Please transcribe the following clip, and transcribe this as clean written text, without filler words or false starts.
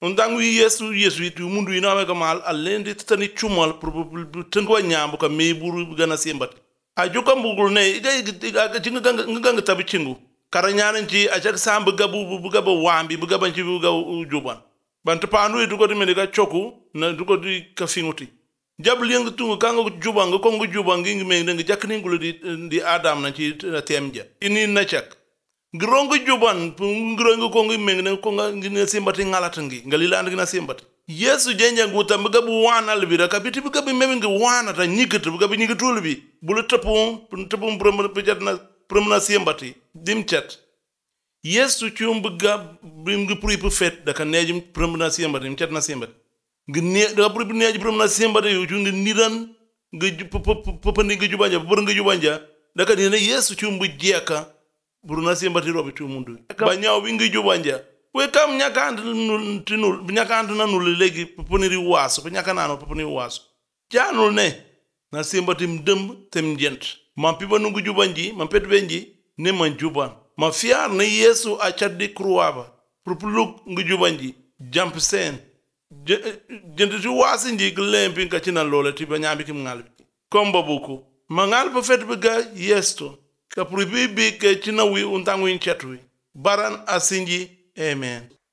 undangu Yesu itu mundu inawe kamal alende tani chumal tengwa nyambo ka meburu gana sembati ajuka mbugul ne iga jinga tabi chingu karanyanan ci ajak sam bugabu wambi bugaban ci buga juban bant panu itu ko dimene ga choku na duko di kafinguti jabli yang tungu kanga jubanga ko ngu jubangi ngi me ngi jakni ngulu di adam na ci temja ini na chak ngrongo juban ngrongo ko ngi mengne ko ngi simbati ngalata ngalila ngi na simbati Yesu jenja nguta mgabu wana albira kabiti mgabu memingi wana ta nyikiti mgabu nyikitu albi bulu tapu promna simbati dimchat Yesu chumbuga bimgi puri fet daka nejim promna simbati mchat na simbati ngi da puri neji promna simbati yu ngi niran ngi popandi ngi jubanja bur ngi jubanja daka dina Yesu chumbu jeka buruna simbati robi chumundu banyaw wingi jubanja we kam nyakand na nul legi poponiri waso nyakana no poponi waso janul ne na simbati mdem tem jent man piba nungu jubanji man pet benji ne man juban ma fiar ne Yesu a chaddi kruwaba propuluk ngu jubanji jump sen jenti wasi nji glempi kachina lola tiba nyambi kim ngalbi komba buku mangal po fet bega yesto ka pribi ke china wi untangu inchetwi baran asinji amen